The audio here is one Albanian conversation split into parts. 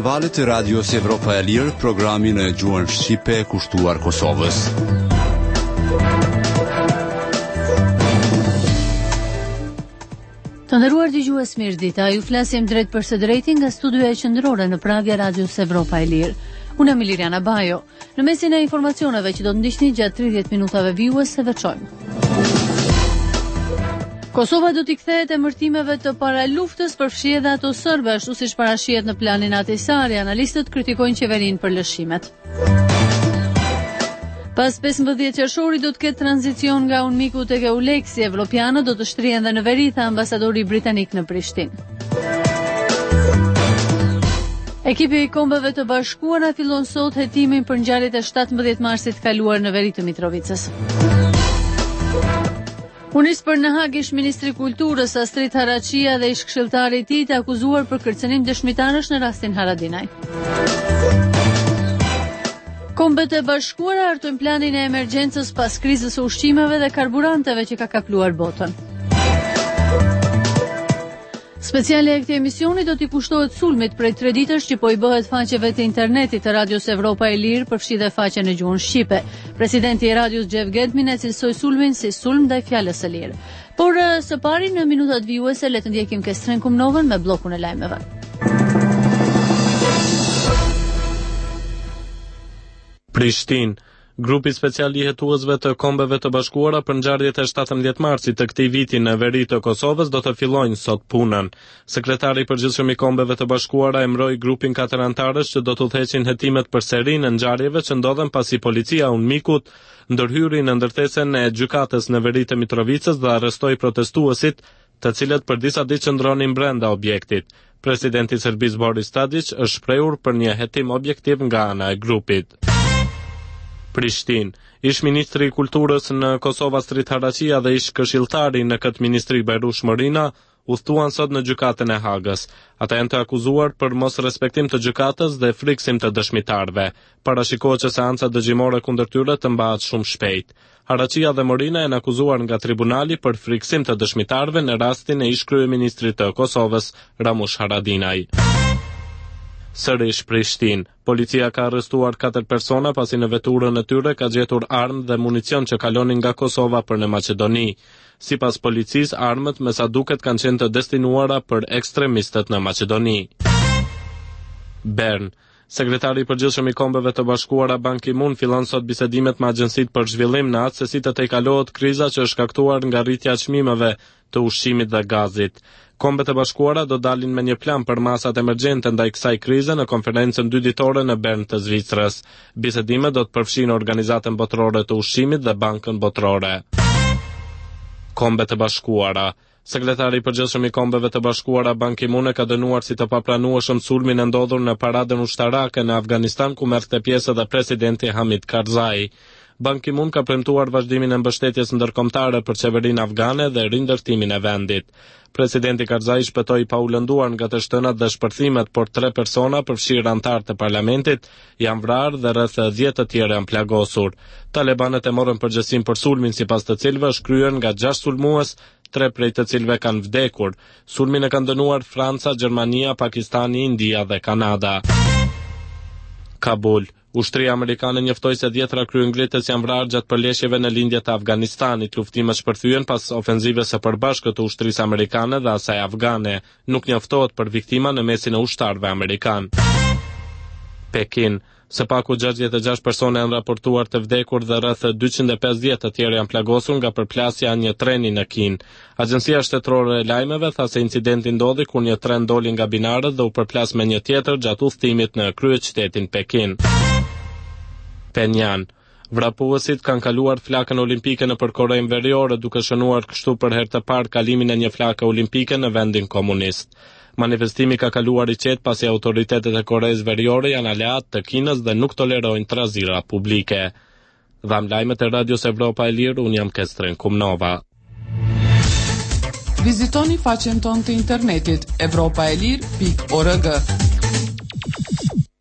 valët e Radios Evropa e Lirë, programin e gjuhën shqipe kushtuar Kosovës. Të nderuar dëgjues, mirëdita. Ju flasim drejt për së drejti nga studioja qendrore në Prag e Radios Evropa e Lirë. Unë jam Liliana Bajo. Në mesin e informacioneve që do të ndiqni gjatë 30 minutave vjuese veçojmë. Kosova do t'i kthehet emërtimeve të paraluftës përfshi edhe ato serbe, ashtu siç parashihet në planin Ahtisaari. Analistët kritikojnë qeverinë për lëshimet. Pas 15 qershorit do të ketë tranzicion nga UNMIK tek EULEX-i. Evropianët do të shtrihen dhe në veri, tha ambasadori britanik në Prishtinë. Ekipi i Kombeve të Bashkuara fillon sot hetimin për ngjarjet e 17 marsit kaluar në veri të Mitrovicës. U nis për në Hag ish ministri i Kulturës Astrid Haraçia dhe ish këshilltari i tij të akuzuar për kërcënim dëshmitarësh në rastin Haradinaj. Kombet e Bashkuara hartojnë planin e emergjencës pas krizës së ushqimeve dhe karburanteve që ka kapluar botën. Speciale e këtij emisioni do t'i kushtohet sulmit prej 3 ditësh që po i bëhet faqeve të internetit të Radios Evropa e Lirë, përfshi dhe faqen e gjuhën shqipe. Presidenti i radios Xhev Gedmin e cilësoi sulmin si sulm ndaj fjalës së lirë. Por së pari në minutat vijuese le të ndjekim Kestren Kumnovën me bllokun e lajmeve. Prishtinë. Grupi special i hetuesve të Kombeve të Bashkuara për ngjarjet e 17 marsit të këtij viti në veri të Kosovës do të fillojnë sot punën. Sekretari i përgjithshëm i Kombeve të Bashkuara emëroi grupin 4 anëtarësh që do të udhëheqin hetimet për seri në ngjarjeve që ndodhen pasi policia UNMIK-ut ndërhyri në ndërtesën e gjykatës në veri të Mitrovicës dhe arrestoi protestuesit, të cilët për disa ditë qëndronin brenda objektit. Presidenti i Serbisë Boris Tadić është shprehur për një hetim objektiv nga ana e grupit. Prishtinë. Ish ministri i Kulturës në Kosovë Astrid Haraçia dhe ish këshilltari në këtë ministri Bajrush Morina udhëtuan sot në gjykatën e Hagës. Ata janë të akuzuar për mos respektim të gjykatës dhe friksim të dëshmitarëve. Parashikohet që seanca dëgjimore kundër tyre të mbahet shumë shpejt. Haraçia dhe Morina janë akuzuar nga tribunali për friksim të dëshmitarëve në rastin e ish kryeministrit të Kosovës Ramush Haradinaj. Sërish Prishtinë. Policia ka arrestuar 4 persona pasi në veturën e tyre ka gjetur armë dhe municion që kalonin nga Kosova për në Maqedoni. Sipas policisë, armët me sa duket kanë qenë të destinuara për ekstremistët në Maqedoni. Bern. Sekretari i përgjithshëm i Kombeve të Bashkuara Ban Ki-moon fillon sot bisedimet me agjencitë për zhvillim në atë se si të tejkalohet kriza që është shkaktuar nga rritja e çmimeve të ushqimit dhe gazit. Kombet e Bashkuara do dalin me një plan për masat emergjente ndaj kësaj krize në konferencën 2 ditore në Bern të Zvicrës. Bisedimet do të përfshijnë Organizatën Botërore të Ushqimit dhe Bankën Botërore. Kombet e Bashkuara. Sekretari i përgjithshëm i Kombeve të Bashkuara Ban Ki-moon ka dënuar si të papranueshëm sulmin e ndodhur në paradën ushtarake në Afganistan ku merrte pjesë edhe presidenti Hamid Karzai. Ban Ki-moon ka premtuar vazhdimin e mbështetjes ndërkombëtare për qeverinë afgane dhe rindërtimin e vendit. Presidenti Karzai shpëtoi pa u lënduar nga të shtënat dhe shpërthimet, por 3 persona, përfshirë anëtar të parlamentit, janë vrarë dhe rreth 10 të tjerë janë plagosur. Talibanët e morën përgjegjësinë për sulmin sipas të cilëve është kryer nga 6 sulmues, 3 prej të cilëve kanë vdekur. Sulmin e kanë dënuar Franca, Gjermania, Pakistani, India dhe Kanada. Kabul. Ushtria amerikane njoftoi se 10 kryengritës janë vrarë gjatë përleshjeve në lindjet e Afganistanit. Luftimet shpërthyen pas ofenzives së përbashkët të ushtrisë amerikane dhe asaj afgane. Nuk njoftohet për viktima në mesin e ushtarëve amerikan. Pekin. Së paku 66 persone janë raportuar të vdekur dhe rreth 250 të tjerë janë plagosur nga përplasja e një treni në Kin. Agjencia shtetërore e lajmeve tha se incidenti ndodhi kur një tren doli nga binarët dhe u përplas me një tjetër gjatë udhëtimit në kryeqytetin Pekin. Penjan. Vrapuesit kanë kaluar flakën olimpike në Korenë Veriore duke shënuar kështu për herë të parë kalimin e një flake olimpike në vendin komunist. Manifestimi ka kaluar i qetë pasi autoritetet e Koreas Veriore janë aleat të Kinës dhe nuk tolerojnë trazira publike. Dham lajmet e Radios Evropa e Lirë, unë jam Kestren Kumnova. Vizitoni faqen tonë të internetit evropaelir.org.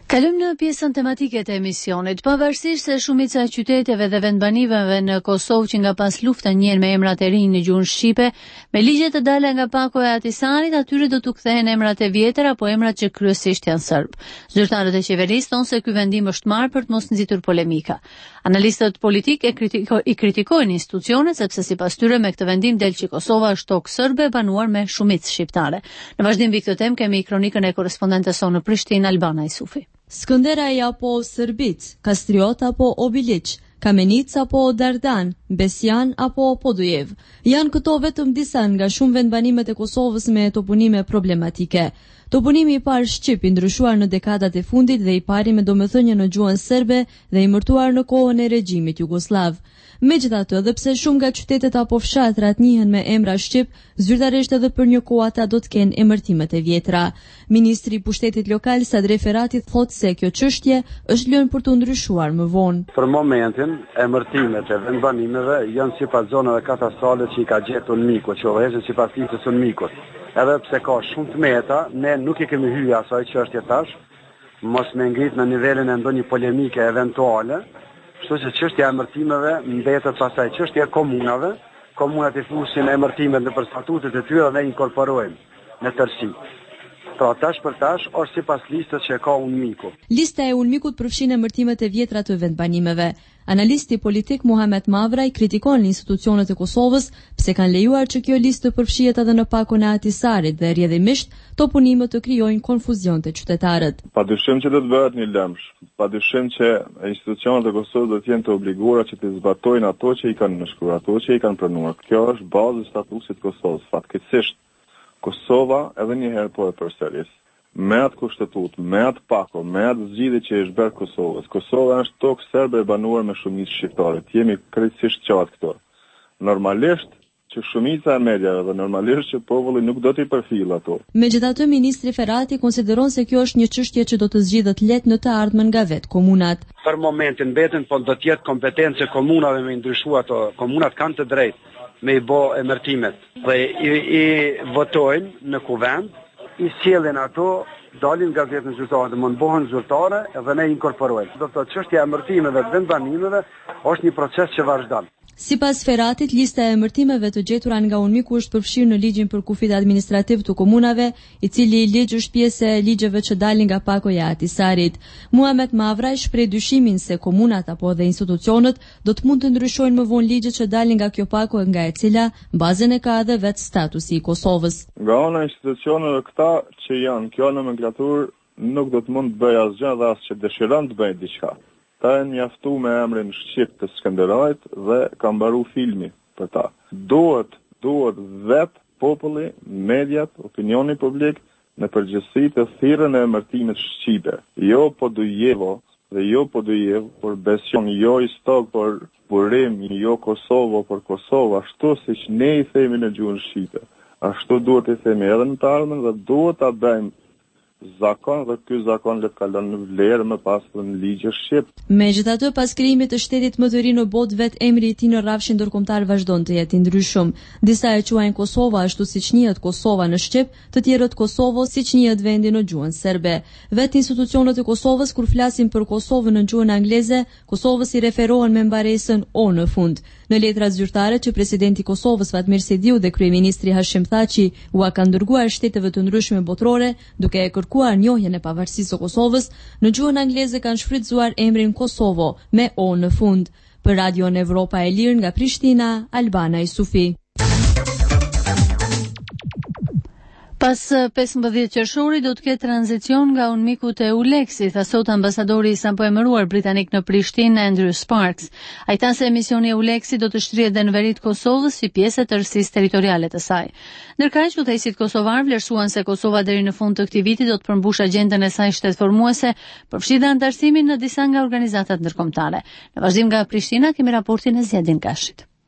Kalojmë në pjesën tematike të emisionit. Pavarësisht se shumica e qyteteve dhe vendbanimeve në Kosovë që nga pas lufta njehen me emrat e rinj në gjuhën shqipe, me ligje të dala nga Pako e Ahtisarit, atyre do t'u kthehen emrat e vjetër apo emrat që kryesisht janë serb. Zyrtarët e qeverisë thonë se ky vendim është marrë për të mos nxitur polemika. Analistët politik i kritikojnë institucionet sepse sipas tyre me këtë vendim del që Kosova është tokë serbe e banuar me shumicë shqiptare. Në vazhdim mbi këtë temë kemi kronikën e korrespondentes sonë në Prishtinë, Albana Isufi. Skënderaj apo Sërbic, Kastriot apo Obiliq, Kamenic apo Dardan, Besjan apo Podujev. Janë këto vetëm disa nga shumë vendbanimet e Kosovës me toponime problematike. Toponimi i parë shqip i ndryshuar në dekadat e fundit dhe i pari me domethënie në gjuhën serbe dhe i mërtuar në kohën e regjimit jugosllav. Megjithatë, edhe pse shumë nga qytetet apo fshatrat njihen me emra shqip, zyrtarisht edhe për një kohë ata do të kenë emërtimet e vjetra. Ministri i Pushtetit Lokal Sadre Ferrati thotë se kjo çështje është lënë për të ndryshuar më vonë. Për momentin, emërtimet e vendbanimeve janë sipas zonave katastrale që i ka gjetur Miku, që vëhet sipas listës së Mikut. Edhe pse ka shumë të meta, ne nuk i kemi hyrë asaj çështje tash, mos me ngrit në nivelin e ndonjë polemike eventuale. Kështu që çështja e emërtimeve mbetet pastaj çështja e komunave. Komunat i fusin emërtimet nëpër statutet e tyre dhe inkorporojnë në tërësi. Pra tash për tash është sipas listës që ka UNMIK-u. Lista e UNMIK-ut përfshin emërtimet e vjetra të vendbanimeve. Analisti politik Muhamet Mavraj kritikon institucionet e Kosovës pse kanë lejuar që kjo listë të përfshihet edhe në Pakon e Ahtisarit dhe rrjedhimisht toponimet të krijojnë konfuzion te qytetarët. Padyshim që do të bëhet një lëmsh. Padyshim që institucionet e Kosovës do të jenë të obliguara që të zbatojnë ato që i kanë nënshkruar, ato që i kanë pranuar. Kjo është baza e statusit të Kosovës. Fatkeqësisht Kosova edhe një herë po e përsëris. Me atë kushtetut, me atë pako, me atë zgjidhje që është bërë Kosovës. Kosova është tokë serbe e banuar me shumicë shqiptare. Jemi krejtësisht qartë këto. Normalisht që shumica e mediave dhe normalisht që populli nuk do t'i përfillë ato. Megjithatë, ministri Ferrati konsideron se kjo është një çështje që do të zgjidhet lehtë në të ardhmen nga vetë komunat. Për momentin mbeten, po do të jetë kompetencë komunave me ndryshuar ato. Komunat kanë të drejtë me i bë emërtimet dhe i votojnë në kuvend, i sjellin ato, dalin gazetën zyrtare dhe mund bëhen zyrtare dhe ne inkorporojmë. Do të thotë çështja e emërtimeve dhe vendbanimeve është një proces që vazhdon. Sipas Ferratit, lista e emërtimeve të gjetura nga UNMIK-u është përfshirë në ligjin për kufit administrativ të komunave, i cili ligj është pjesë e ligjeve që dalin nga Pako e Ahtisarit. Muhamet Mavraj shpreh dyshimin se komunat apo dhe institucionet do të mund të ndryshojnë më vonë ligjet që dalin nga kjo Pako, nga e cila bazën e ka edhe vetë statusi i Kosovës. Nga ana e institucioneve këta që janë kjo nomenklaturë nuk do të mund të bëjë asgjë dhe as që dëshiron të bëjë diçka. Ta e njaftu me emrin shqip të Skënderajt dhe ka mbaru filmi për ta. Duhet vetë populli, mediat, opinioni publik në përgjithësi të thirrën e emërtimit shqipe. Jo Podujevo dhe jo Podujev, por Besjon, jo Istok, por Burim, jo Kosovo, por Kosova, ashtu siç ne i themi në gjuhën shqipe. Ashtu duhet i themi edhe në të ardhmen dhe duhet ta bëjmë zakon dhe ky zakon le të kalon në vlerë më pas në ligje shqip. Megjithatë, pas krijimit të shtetit më të ri në botë, vetë emri i tij në rrafshin ndërkombëtar vazhdon të jetë i ndryshëm. Disa e quajnë Kosova ashtu siç njihet Kosova në shqip, të tjerët Kosovo siç njihet vendi në gjuhën serbe. Vetë institucionet e Kosovës kur flasin për Kosovën në gjuhën angleze, Kosovës i referohen me mbaresën O në fund. Në letrat zyrtare që presidenti i Kosovës Fatmir Sediu dhe kryeministri Hashim Thaçi ua kanë dërguar shteteve të ndryshme botërore, duke e kërkuar njohjen e pavarësisë së Kosovës, në gjuhën angleze kanë shfrytzuar emrin Kosovo me O në fund. Për Radio Evropa e Lirë nga Prishtina, Albana Isufi. Pas 15 qershori do të ketë tranzicion nga UNMIK-u te EULEX-i, tha sot ambasadori i sapo emëruar britanik në Prishtinë, Andrew Sparks. Ai tha se misioni i EULEX-i do të shtrihet dhe në veri të Kosovës si pjesë e tërësisë territoriale të saj. Ndërkaq, udhëheqësit kosovar vlerësuan se Kosova deri në fund të këtij viti do të përmbush agjendën e saj shtetformuese, përfshi dhe anëtarësimin në disa nga organizatat ndërkombëtare. Në vazhdim nga Prishtina kemi raportin e Zjedin Kashit.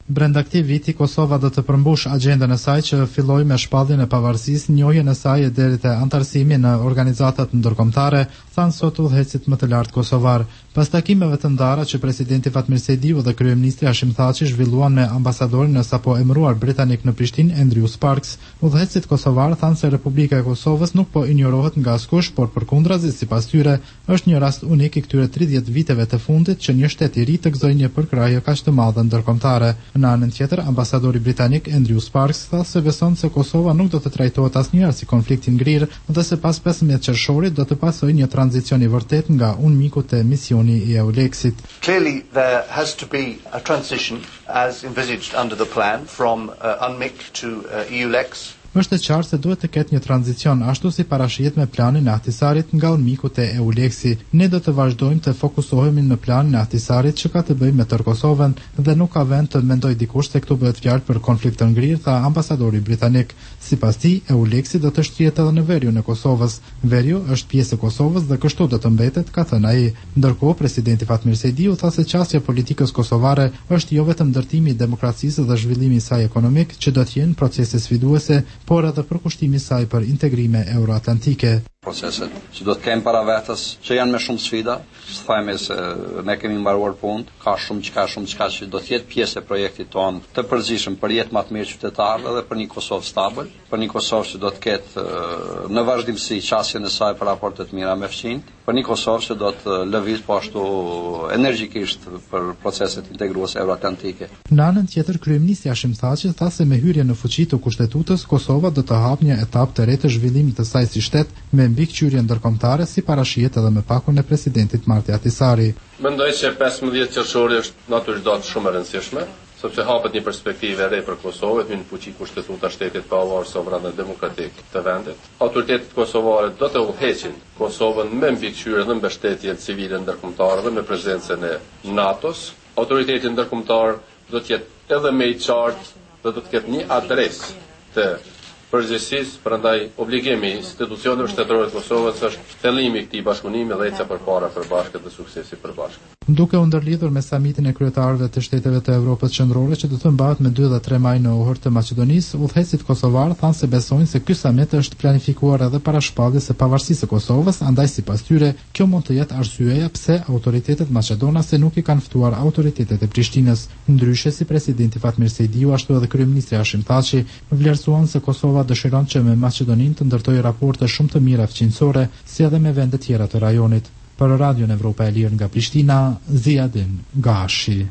Brenda këtij viti Kosova do të përmbush agjendën e saj që filloi me shpalljen e pavarësisë, njohjen e saj deri te antarësimi në organizatat ndërkombëtare, thanë sot udhëheqësit më të lartë kosovar. Pas takimeve të ndara që presidenti Fatmir Sejdiu dhe kryeministri Hashim Thaçi zhvilluan me ambasadorin e sapo emëruar britanik në Prishtinë, Andrew Sparks, udhëheqësit kosovar thanë se Republika e Kosovës nuk po injorohet nga askush, por përkundrazi, sipas tyre, është një rast unik i këtyre 30 viteve të fundit që një shtet i ri të gëzojë një përkrahje kaq të madhe ndërkombëtare. Në anën tjetër, ambasadori britanik Andrew Sparks tha se beson se Kosova nuk do të trajtohet asnjëherë si konflikt i ngrirë dhe se pas 15 qershorit do të pasojë një tranzicion i vërtet nga miku te misioni i EULEX-it. Clearly there has to be a transition as envisaged under the plan from UNMIK to EULEX. Është e qartë se duhet të ketë një tranzicion ashtu si parashihet me planin e Ahtisarit nga UNMIK-u te EULEX-i. Ne do të vazhdojmë të fokusohemi në planin e Ahtisarit që ka të bëjë me tërë Kosovën dhe nuk ka vend të mendoj dikush se këtu bëhet fjalë për konflikt të ngrirë, tha ambasadori britanik. Sipas tij, EULEX-i do të shtrihet edhe në veriun e Kosovës. Veriu është pjesë e Kosovës dhe kështu do të mbetet, ka thënë ai. Ndërkohë, presidenti Fatmir Sejdiu tha se çësia e politikës kosovare është jo vetëm ndërtimi i demokracisë dhe zhvillimi i saj ekonomik, që do të jenë procese sfiduese, por edhe përkushtimi i saj për integrime euroatlantike. Proceset që do të kemë para vetës, që janë me shumë sfida, thajme se ne kemi mbaruar punë, ka shumë çka që do të jetë pjesë e projektit tonë të përgjithshëm për jetë më të mirë qytetarëve dhe për një Kosovë stabil, për një Kosovë që do të ketë në vazhdimsi qasjen e saj për raporte të mira me fqinjt, për një Kosovë që do të lëviz po ashtu energjikisht për proceset integruese euroatlantike. Në anën tjetër, kryeministri Hashim Thaçi tha se me hyrjen në fuqi të kushtetutës, Kosova do të hapë një etapë të re të zhvillimit të saj si shtet me mbikëqyrje ndërkombëtare si parashihet edhe me pakun e presidentit Marti Ahtisari. Mendoj se 15 qershori është natyrisht shumë e rëndësishme, sepse hapet një perspektivë e re për Kosovën, hyn në fuqi kushtetuta shtetit pavarur, sovran dhe demokratik të vendit. Autoritetet kosovare do të udhëheqin Kosovën me mbikëqyrje dhe mbështetje civile ndërkombëtare dhe me prezencën e NATO-s. Autoriteti ndërkombëtar do të jetë edhe më i qartë dhe do të ketë një adresë të përgjithësisë, prandaj obligimi i institucioneve shtetërore të Kosovës është thellimi i këtij bashkëpunimi dhe eca përpara përbashkët dhe suksesi përbashkët. Duke u ndërlidhur me samitin e kryetarëve të shteteve të Evropës qendrore që do të mbahet me 2 dhe 3 maj në Ohër të Maqedonisë, udhëheqësit kosovar thanë se besojnë se ky samit është planifikuar edhe para shpalljes së pavarësisë së Kosovës, andaj sipas tyre kjo mund të jetë arsyeja pse autoritetet maqedonase nuk i kanë ftuar autoritetet e Prishtinës. Ndryshe, si presidenti Fatmir Sejdiu ashtu edhe kryeministri Hashim Thaçi vlerësuan se Kosova dëshiron që me Maqedoninë të ndërtojë raporte shumë të mira fqinjësore, si edhe me vende tjera të rajonit. Për Radion Evropa e Lirë nga Prishtina, Ziadin Gashi.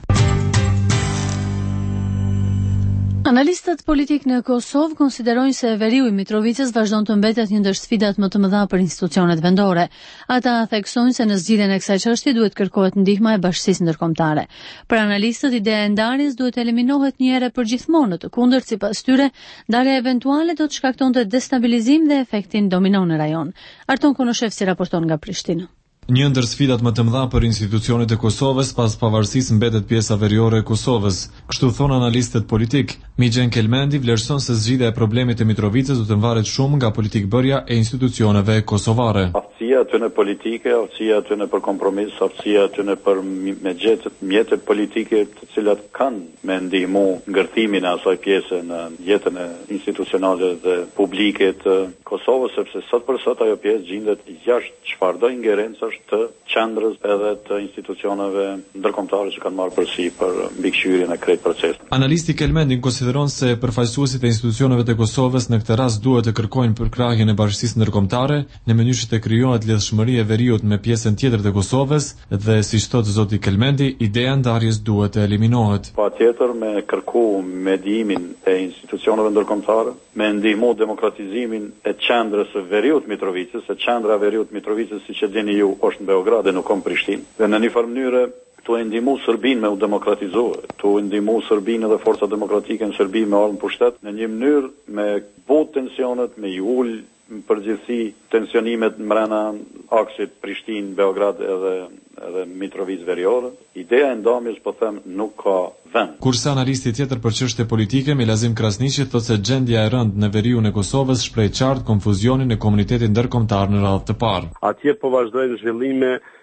Analistët politik në Kosovë konsiderojnë se veriu i Mitrovicës vazhdon të mbetet një ndër sfidat më të mëdha për institucionet vendore. Ata theksojnë se në zgjidhjen e kësaj çështje duhet kërkohet ndihma e bashkisë ndërkombëtare. Për analistët, ideja e ndarjes duhet eliminohet një herë për gjithmonë, në të kundërt sipas tyre, ndarja eventuale do të shkaktonte destabilizim dhe efektin domino në rajon. Arton Konoshevci raporton nga Prishtina. Një ndër sfidat më të mëdha për institucionet e Kosovës pas pavarësisë mbetet pjesa veriore e Kosovës. Kështu thon analistët politik. Migjen Kelmendi vlerëson se zgjidhja e problemit të Mitrovicës do të varet shumë nga politikbërja e institucioneve kosovare. Aftësia aty në politike, aftësia aty në për kompromis, aftësia aty në për me gjetë mjete politike të cilat kanë me ndihmu ngërthimin e asaj pjese në jetën e institucionale dhe publike të Kosovës, sepse sot për sot ajo pjesë gjendet jashtë çfarëdo ingerencë të qendrës edhe të institucioneve ndërkombëtare që kanë marrë përsi për mbikëqyrjen e krejt procesit. Analisti Kelmendi konsideron se përfaqësuesit e institucioneve të Kosovës në këtë rast duhet të kërkojnë përkrahjen e bashkisë ndërkombëtare në mënyrë që të krijohet lidhshmëri e veriut me pjesën tjetër të Kosovës dhe siç thotë zoti Kelmendi, ideja e ndarjes duhet të eliminohet. Patjetër me kërku mediimin e institucioneve ndërkombëtare, me ndihmu demokratizimin e qendrës së veriut Mitrovicës, se qendra e veriut Mitrovicës siç e dini ju është në Beograd dhe nuk në Prishtinë. Dhe në një farë mënyrë tu e ndihmu Serbinë me u demokratizuar, tu e ndihmu Serbinë dhe forcat demokratike në Serbi me ardhmë pushtet, në një mënyrë me bot tensionet, me i ul në përgjithësi tensionimet mbrana aksit Prishtinë, Beograd edhe Mitrovicë veriore. Ideja e ndamjes, po them, nuk ka vend. Kurse analisti tjetër për çështje politike, Milazim Krasniqi, thotë se gjendja e rëndë në veriun e Kosovës shpreh qartë konfuzionin e komunitetit ndërkombëtar në radhë të parë. Atje po vazhdojnë zhvillime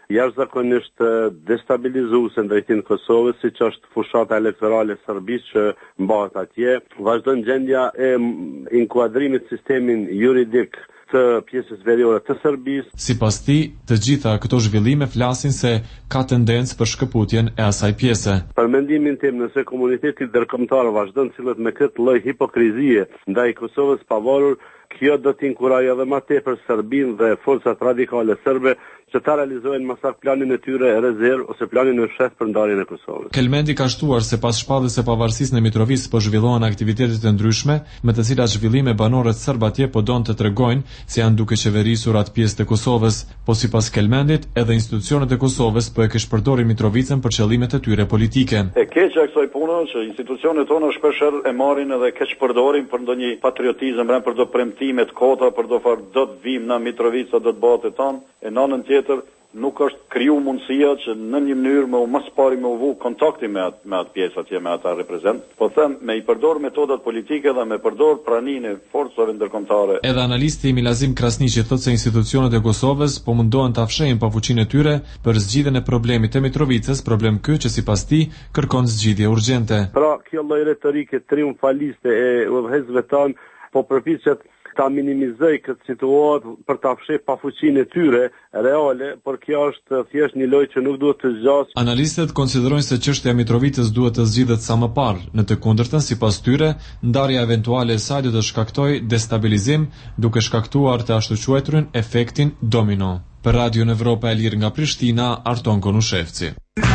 jashtëzakonisht destabilizuese në drejtimin e Kosovës, siç është fushata elektorale e Serbisë që mbahet atje, vazhdon gjendja e inkuadrimit sistemin juridik të pjesës veriore të Serbisë. Sipas tij, të gjitha këto zhvillime flasin se ka tendencë për shkëputjen e asaj pjese. Për mendimin tim, nëse komuniteti ndërkombëtar vazhdon sillet me këtë lloj hipokrizie ndaj Kosovës pavarur, kjo do të inkurajojë edhe më tepër Serbinë dhe forcat radikale serbe që ta realizojnë masak planin e tyre e rezervë ose planin e fshehtë për ndarjen e Kosovës. Kelmendi ka shtuar se pas shpalljes së pavarësisë në Mitrovicë po zhvillohen aktivitete të ndryshme, me të cilat zhvillime banorët serb atje po don të tregojnë se janë duke qeverisur atë pjesë të Kosovës, po sipas Kelmendit, edhe institucionet e Kosovës po e kishpërdorin Mitrovicën për qëllimet e tyre politike. E keqja e kësaj pune që institucionet tona shpeshherë e marrin edhe keqpërdorin për ndonjë patriotizëm, për do premtime të kota, për do far do të vim në Mitrovica, do të bëhet e tan, e në anën tjetër nuk është kriju mundësia që në një mënyrë më mas pari me uvu kontakti me atë pjesë atje, me ata reprezent. Po them, me i përdor metodat politike dhe me përdor praninë e forcave ndërkombëtare. Edhe analisti Milazim Krasniqi thotë se institucionet e Kosovës po mundohen ta fshehin pafuqinë e tyre për zgjidhjen e problemit të Mitrovicës, problem ky që sipas tij kërkon zgjidhje urgjente. Pra, kjo lloj retorike triumfaliste e udhëheqësve tan po përpiqet ta minimizoj këtë situatë për ta fshehur pafuqinë e tyre reale, por kjo është thjesht një lojë që nuk duhet të zgjasë. Analistët konsiderojnë se çështja e Mitrovicës duhet të zgjidhet sa më parë. Në të kundërtën, sipas tyre, ndarja eventuale e saj do të shkaktojë destabilizim, duke shkaktuar të ashtu quajturin efektin domino. Për Radio Evropa e Lirë nga Prishtina, Arton Konushevci.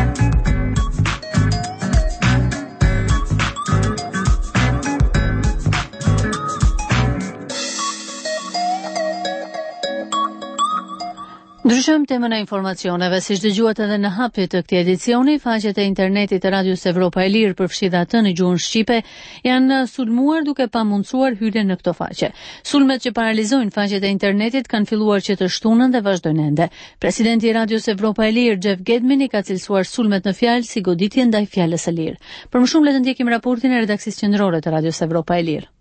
Ndryshojmë temën e informacioneve, siç dëgjuat edhe në hapje të këtij edicioni, faqet e internetit të Radios Evropa e Lirë përfshirë atë në gjuhën shqipe janë sulmuar duke pamundsuar hyrjen në këto faqe. Sulmet që paralizojnë faqet e internetit kanë filluar që të shtunën dhe vazhdojnë ende. Presidenti i Radios Evropa e Lirë, Jeff Gedmin, i ka cilësuar sulmet në fjalë si goditje ndaj fjalës së lirë. Për më shumë le të ndjekim raportin e redaksisë qendrore të Radios Evropa e Lirë.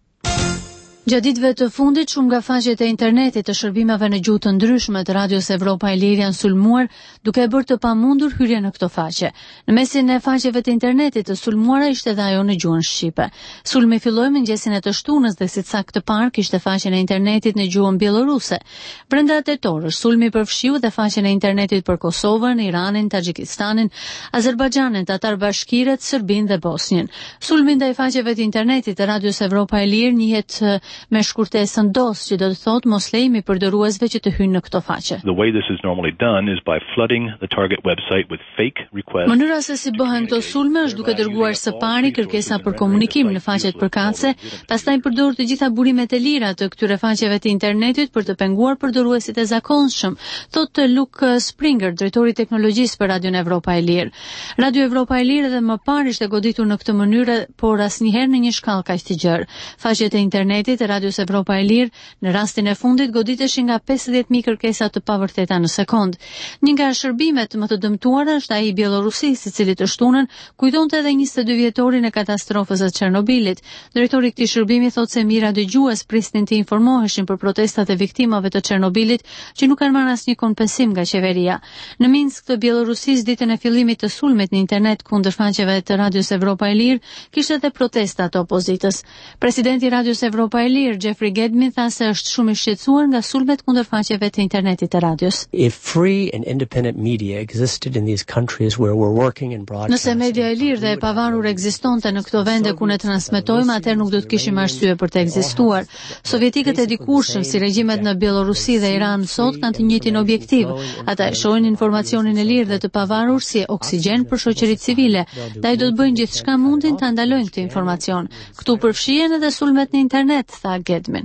Gjatë ditëve të fundit, shumë nga faqet e internetit të shërbimeve në gjuhë të ndryshme të Radios Evropa e Lirë janë sulmuar duke e bërë të pamundur hyrjen në këto faqe. Në mesin e faqeve të internetit të sulmuara ishte edhe ajo në gjuhën shqipe. Sulmi filloi mëngjesin e të shtunës dhe si sakt të parë kishte faqen e internetit në gjuhën bieloruse. Brenda tetorësh, sulmi përfshiu dhe faqen e internetit për Kosovën, Iranin, Tazhikistanin, Azerbajxhanin, Tatar Bashkiret, Serbinë dhe Bosnjën. Sulmi ndaj faqeve të internetit të Radios Evropa e Lirë njihet me shkurtesën DOS, që do të thotë mos lejmi përdoruesve që të hyjnë në këto faqe. The way this is normally done is by flooding the target website with fake requests. Mënyra se si bëhen këto sulme është duke dërguar së pari kërkesa për komunikim në faqet përkatëse, pastaj përdor të gjitha burimet e lira të këtyre faqeve të internetit për të penguar përdoruesit e zakonshëm, thotë Luke Springer, drejtori i teknologjisë për Radion Evropa e Lirë. Radio Evropa e Lirë edhe më parë ishte goditur në këtë mënyrë, por asnjëherë në një shkallë kaq të gjerë. Faqet e internetit Radios Evropa e Lirë në rastin e fundit goditeshin nga 50.000 kërkesa të pavërteta në sekond. Një nga shërbimet më të dëmtuara është ai i Bielorusisë, i cili të shtunën kujtonte edhe 22 vjetorin e katastrofës së Çernobilit. Drejtori i këtij shërbimi thotë se mira dëgjues prisnin të informoheshin për protestat e viktimave të Çernobilit që nuk kanë marrë asnjë kompensim nga qeveria. Në Minsk të Bielorusisë, ditën e fillimit të sulmit në internet kundër faqeve të Radios Evropa e Lirë, kishte edhe protesta të opozitës. Presidenti i Radios Evropa e Lirë, Jeffrey Gedmin, tha se është shumë i shqetësuar nga sulmet kundër faqeve të internetit të radios. If free and independent media existed in these countries where we're working and broadcasting. Nëse media e lirë dhe e pavarur ekzistonte në këto vende ku ne transmetojmë, atëherë nuk do të kishim arsye për të ekzistuar. Sovjetikët e dikurshëm, si regjimet në Bielorusi dhe Iran sot, kanë të njëjtin objektiv. Ata e shohin informacionin e lirë dhe të pavarur si oksigjen për shoqëritë civile. Ata do të bëjnë gjithçka mundin ta ndalojnë këtë informacion. Këtu përfshihen edhe sulmet në internet, tha Gedmin.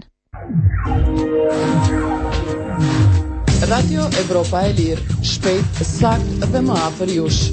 Radio Evropa e Lirë, shpejt, sakt dhe më afër jush.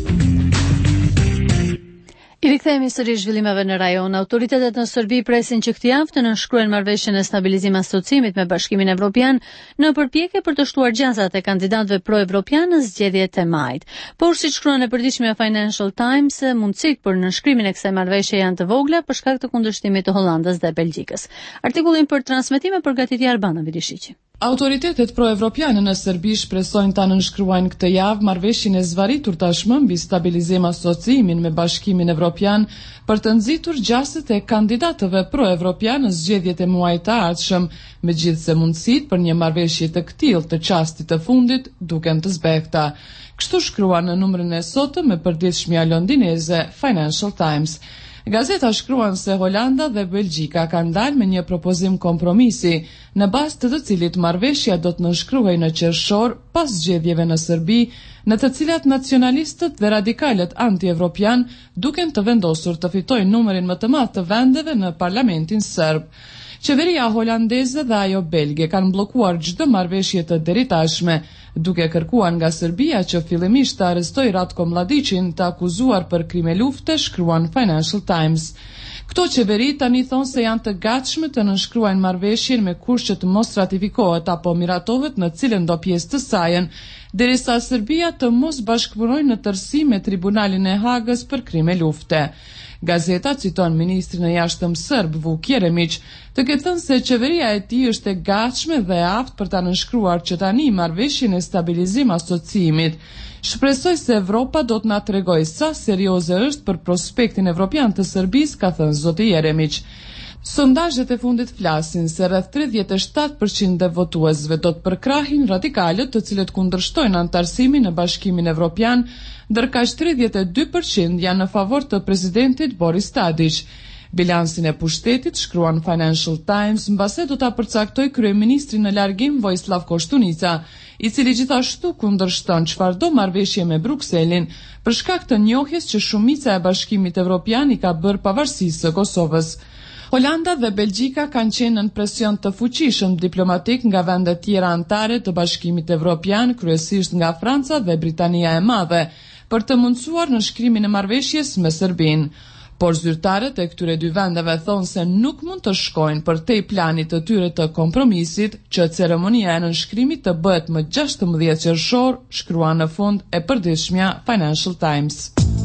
I rikthehemi sërish zhvillimeve në rajon. Autoritetet në Serbi presin që këtë javë të nënshkruajnë marrëveshjen e stabilizim asociimit me Bashkimin Evropian në përpjekje për të shtuar gjasat e kandidatëve pro-evropian në zgjedhjet e majit. Por siç shkruan e përditshmja Financial Times, mundësitë për nënshkrimin e kësaj marrëveshje janë të vogla për shkak të kundërshtimit të Hollandës dhe Belgjikës. Artikullin për transmetim e përgatiti Albana Vidishiqi. Autoritetet pro-evropiane në Serbi shpresojnë ta nënshkruajnë këtë javë marrëveshjen e zvarritur tashmë mbi stabilizim asociimin me Bashkimin Evropian për të nxitur gjasët e kandidatëve pro-evropian në zgjedhjet e muajit të ardhshëm, megjithse mundësitë për një marrëveshje të këtillë të çastit të fundit duken të zbehta. Kështu shkruan në numrin e sotëm me përditshmja londineze Financial Times. Gazeta shkruan se Holanda dhe Belgjika kanë dalë me një propozim kompromisi, në bazë të cilit marrëveshja do të nënshkruhej në qershor pas zgjedhjeve në Serbi, në të cilat nacionalistët dhe radikalët anti-evropian duken të vendosur të fitojnë numrin më të madh të vendeve në parlamentin serb. Qeveria holandeze dhe ajo belge kanë bllokuar çdo marrëveshje të deritashme, duke kërkuar nga Serbia që fillimisht të arrestojë Ratko Mladićin, të akuzuar për krime lufte, shkruan Financial Times. Këto qeveri tani thonë se janë të gatshme të nënshkruajnë marrëveshjen me kusht që të mos ratifikohet apo miratohet në cilën do pjesë të saj, derisa Serbia të mos bashkëpunojë në tërësi me Tribunalin e Hagës për krime lufte. Gazeta citon ministrin e jashtëm serb Vuk Jeremić, të ketë thënë se qeveria e tij është e gatshme dhe e aftë për ta nënshkruar që tani marrëveshjen e stabilizim asociimit. Shpresoj se Evropa do të na tregojë sa serioze është për prospektin evropian të Serbisë, ka thënë zoti Jeremić. Sondazhet e fundit flasin se rreth 37% e votuesve do të përkrahin radikalët, të cilët kundërshtojnë antarësimin në Bashkimin Evropian, ndërkaq 32% janë në favor të presidentit Boris Tadić. Bilansin e pushtetit, shkruan Financial Times, mbase do ta përcaktoj kryeministri në largim Vojislav Koštunica, i cili gjithashtu kundërshton çfarëdo marrëveshje me Brukselin për shkak të njohjes që shumica e Bashkimit Evropian i ka bërë pavarësisë së Kosovës. Holanda dhe Belgjika kanë qenë në presion të fuqishëm diplomatik nga vendet tjera anëtare të Bashkimit Evropian, kryesisht nga Franca dhe Britania e Madhe, për të mundësuar nënshkrimin e marrëveshjes me Serbinë. Por zyrtarët e këtyre dy vendeve thonë se nuk mund të shkojnë përtej planit të tyre të kompromisit që ceremonia e nënshkrimit të bëhet më 16 qershor, shkruan në fund e përditshmja Financial Times.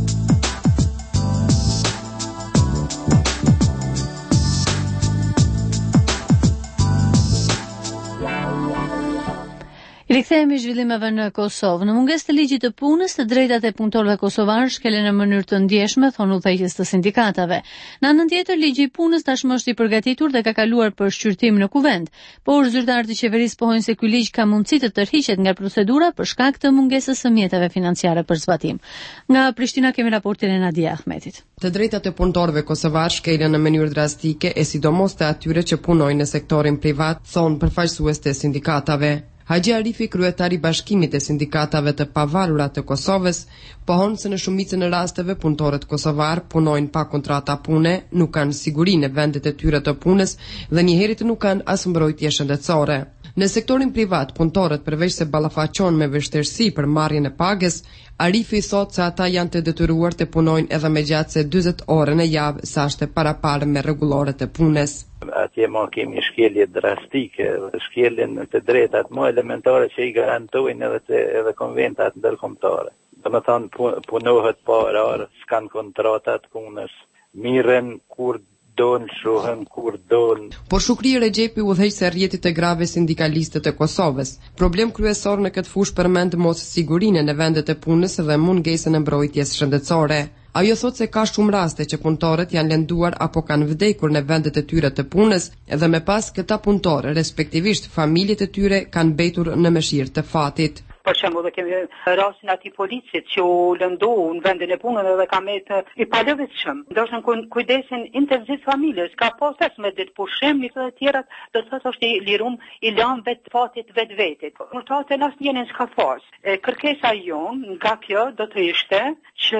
I rikthehemi zhvillimeve në Kosovë. Në mungesë të ligjit të punës, të drejtat e punëtorëve kosovar shkelen në mënyrë të ndjeshme, thonë udhëheqës të sindikatave. Në anën tjetër, ligji i punës tashmë është i përgatitur dhe ka kaluar për shqyrtim në kuvent, por zyrtarët e qeverisë pohojnë se ky ligj ka mundësi të tërhiqet nga procedura për shkak të mungesës së mjeteve financiare për zbatim. Nga Prishtina kemi raportin e Nadia Ahmetit. Të drejtat e punëtorëve kosovar shkelen në mënyrë drastike e sidomos të atyre që punojnë në sektorin privat, thonë përfaqësues të sindikatave. Haxhi Arifi, kryetari i Bashkimit të Sindikatave të Pavarura të Kosovës, pohon se në shumicën e rasteve punëtorët kosovar punojnë pa kontrata pune, nuk kanë siguri në vendet e tyre të punës dhe njëherët nuk kanë as mbrojtje shëndetësore. Në sektorin privat, punëtorët përveç se ballafaqohen me vështirësi për marrjen e pagës, Arifi thotë se ata janë të detyruar të punojnë edhe me gjatë se 40 ore në javë, sa është paraparë me rregulloret e punës. Atje ma kemi shkelje drastike, shkeljen të drejtat më elementare që i garantojnë edhe konventat ndërkombëtare. Do të thonë punohet pa orar, s'kan kontratat punës, mirën kur don, shohen kur don. Por Shukri Rexhepi, udhëheqësi i rrjetit të grave sindikalistët e Kosovës, problem kryesor në këtë fushë përmend mossigurinë në vendet e punës dhe mungesën e mbrojtjes shëndetësore. Ajo thot se ka shumë raste që punëtorët janë lënduar apo kanë vdekur në vendet e tyre të punës dhe me pas këta punëtorë, respektivisht familjet e tyre, kanë mbetur në mëshirë të fatit. Për shembull, dhe kemi rastin atij policit që u lëndu në vendin e punës dhe ka metë i palëvitshëm. Ndoshta kujdesin intenzivt familjes, ka pas 15 ditë pushim, një të tjerat do të thotë është i lirum i lënë vet fatit vetvetit. Kurtate asnjërin s'ka pas. Kërkesa jon nga kjo do të ishte që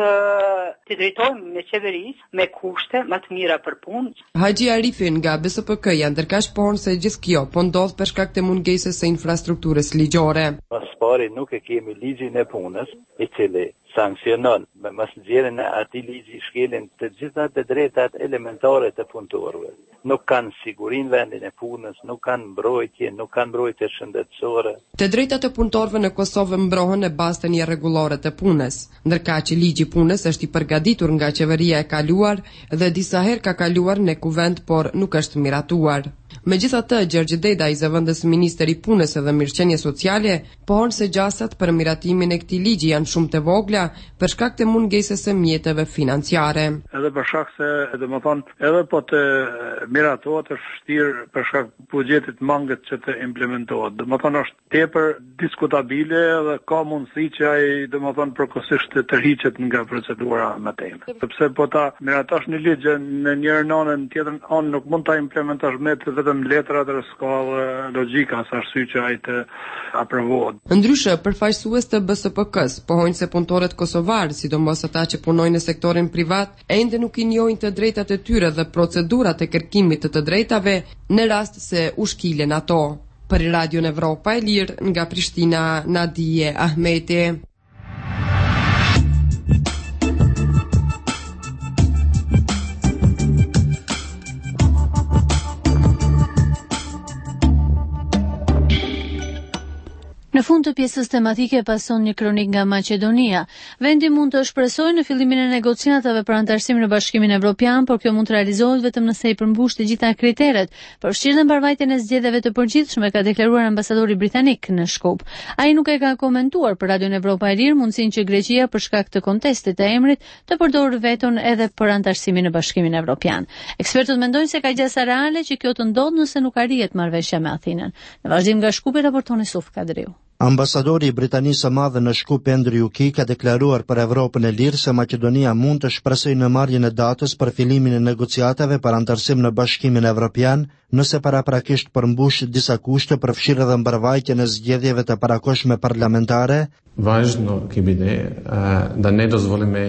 të drejtojmë me qeverisë me kushte më të mira për punë. Haxhi Arifi nga BSPK-ja ndërkaq pohon se gjithë kjo po ndodh për shkak të mungesës së infrastrukturës ligjore. Pari nuk e kemi ligjin e punës, i cili sankcionon me nxjerrjen e atij ligji shkelin të gjitha të drejtat elementare të punëtorëve. Nuk kanë sigurinë vendin e punës, nuk kanë mbrojtje shëndetësore. Të drejtat e punëtorëve në Kosovë mbrohen në bazë të një rregullore të punës, ndërkaq që ligji i punës është i përgatitur nga qeveria e kaluar dhe disa herë ka kaluar në kuvent, por nuk është miratuar. Megjithatë, Gjergj Deda, i zëvendës minister i punës dhe mirëqenie sociale, pohon se gjasat për miratimin e këtij ligji janë shumë të vogla për shkak të mungesës së mjeteve financiare. Edhe për shkak se, domethënë, edhe po të miratohet është vështirë për shkak buxhetit mangët që të implementohet. Domethënë është tepër diskutabile dhe ka mundësi që ai domethënë përkohësisht të tërhiqet nga procedura më tej. Sepse po ta miratosh një ligj në njërin anë, në tjetrën anë nuk mund ta implementosh me vetëm letrat dhe s'ka logjika sa arsye që ai të aprovohet. Ndryshe, përfaqësues të BSPK-s pohojnë se punëtorët kosovarë, sidomos ata që punojnë në sektorin privat, ende nuk i njohin të drejtat e tyre dhe procedurat e kërkimit të drejtave në rast se u shkilen ato. Për Radion Evropa e Lirë, nga Prishtina, Nadije Ahmeti. Në fund të pjesës tematike pason një kronik nga Maqedonia. Vendi mund të shpresojë në fillimin e negociatave për anëtarësim në Bashkimin Evropian, por kjo mund të realizohet vetëm nëse i përmbush të gjitha kriteret. Përfshirë dhe mbarvajtjen e zgjedhjeve të përgjithshme, ka deklaruar ambasadori britanik në Shkup. Ai nuk e ka komentuar për Radion Evropa e Lirë mundësinë që Greqia për shkak të kontestit të emrit të përdorë veton edhe për anëtarësimin në Bashkimin Evropian. Ekspertët mendojnë se ka gjasa reale që kjo të ndodhë nëse nuk arrihet marrëveshja me Athinën. Në vazhdim nga Shkupi raporton Yusuf Kadriu. Ambasadori i Britanisë së Madhe në Shkup Andrew Key ka deklaruar për Evropën e Lirë se Maqedonia mund të shpresojë në marrjen e datës për fillimin e negociatave për anëtarësim në Bashkimin Evropian, nëse paraprakisht përmbush disa kushte, përfshirë edhe mbarvajtjen e zgjedhjeve të parakohshme parlamentare. Važno kibide da ne dozvolime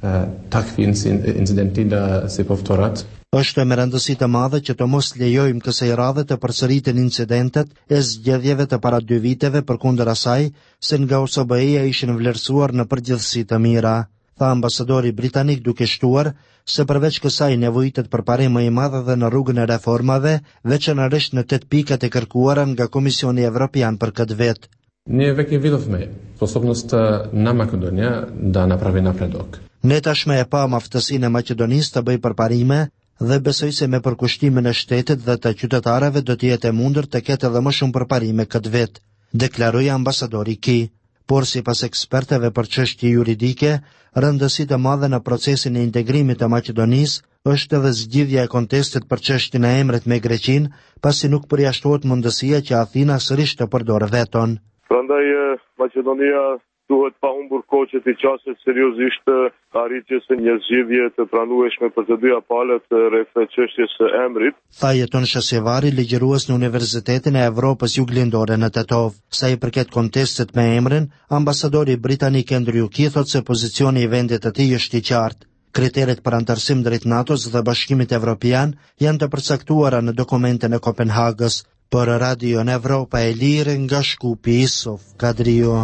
takvi incidenti da se povtorat. Është me rëndësi të madhe që të mos lejojmë kësaj radhe të përsëriten incidentet e zgjedhjeve të para 2 viteve përkundër asaj se nga OSBE-ja ishin vlerësuar në përgjithësi të mira, tha ambasadori britanik, duke shtuar se përveç kësaj nevojitet përparim më i madh edhe në rrugën e reformave, veçanërisht në 8 pikat e kërkuara nga Komisioni Evropian për këtë vit. Ние веќе видовме способност на Македонија да направи напредок. Ne tashme e pam aftësinë e Maqedonisë të bëjë përparime dhe besoj se me përkushtimin e shtetit dhe të qytetarëve do të jetë e mundur të ketë edhe më shumë përparime këtë vit, deklaroi ambasadori Key. Por sipas ekspertëve për çështje juridike, rëndësi të madhe në procesin e integrimit të Maqedonisë është edhe zgjidhja e kontestit për çështjen e emrit me Greqinë, pasi nuk përjashtohet mundësia që Athina sërish të përdorë veton. Prandaj Maqedonia duhet pa humbur kohë që të qaset seriozisht arritjes së një zgjidhje të pranueshme për të dyja palët rreth çështjes së emrit. Tha Jeton Shasivari, ligjërues në Universitetin e Evropës Juglindore në Tetov. Sa i përket kontestit me emrin, ambasadori britanik Andrew Key thot se pozicioni i vendit të tij është i qartë. Kriteret për anëtarësim drejt NATO-s dhe Bashkimit Evropian janë të përcaktuara në dokumentin e Kopenhagës. Për Radion Evropa e Lirë, nga Shkupi, Yusuf Kadriu.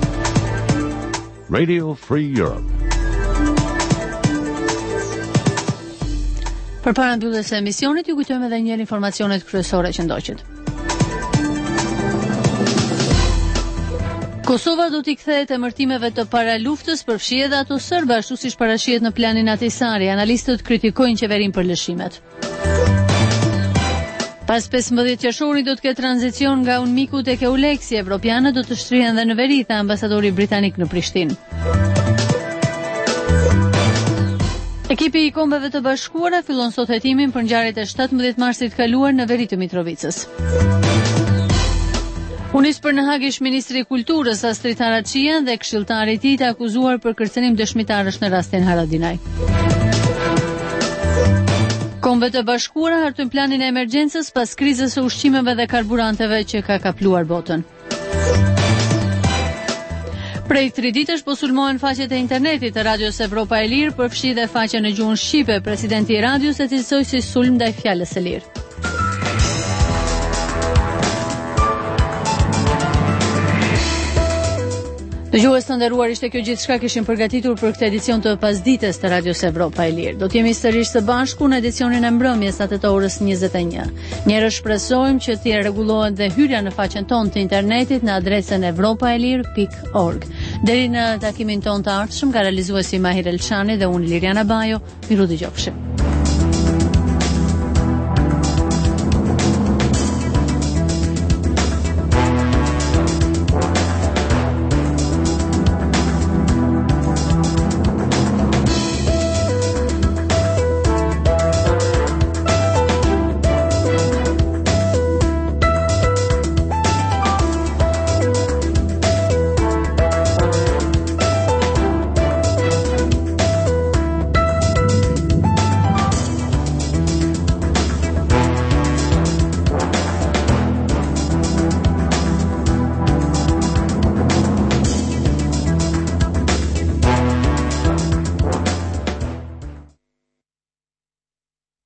Radio Free Europe. Përpara mbylljes së emisionit, ju kujtojmë edhe një herë informacionet kryesore që ndoqët. Kosova do t'i kthehet emërtimeve të paraluftës, përfshi edhe ato serbe, ashtu siç parashihet në planin Ahtisari. Analistët kritikojnë qeverinë për lëshimet. Pas 15 qershorit do të ketë tranzicion nga UNMIK-u tek EULEX-i. Evropianët do të shtrihen dhe në veri, tha ambasadori britanik në Prishtinë. Ekipi i Kombeve të Bashkuara fillon sot hetimin për ngjarjet e 17 marsit kaluar në veri të Mitrovicës. U nis për në Hag ish ministri i Kulturës Astrid Haraçian dhe këshilltari i tij të akuzuar për kërcënim dëshmitarësh në rastin Haradinaj. Kombet e Bashkuara hartojnë planin e emergjencës pas krizës së ushqimeve dhe karburanteve që ka kapluar botën. Prej 3 ditësh po sulmohen faqet e internetit të Radios Evropa e Lirë, përfshi dhe faqen e gjuhën shqipe. Presidenti i radios e cilësoi si sulm ndaj fjalës së lirë. Dëgjues të nderuar, ishte kjo gjithçka kishim përgatitur për këtë edicion të pasdites të Radios Evropa e Lirë. Do të jemi sërish së bashku në edicionin e mbrëmjes atë të orës 21. Njëherë shpresojmë që të rregullohet dhe hyrja në faqen tonë të internetit në adresën evropaelir.org. Deri në takimin tonë të ardhshëm, nga realizuesi Mahir Elçani dhe unë Liriana Bajo, miru dëgjofshim.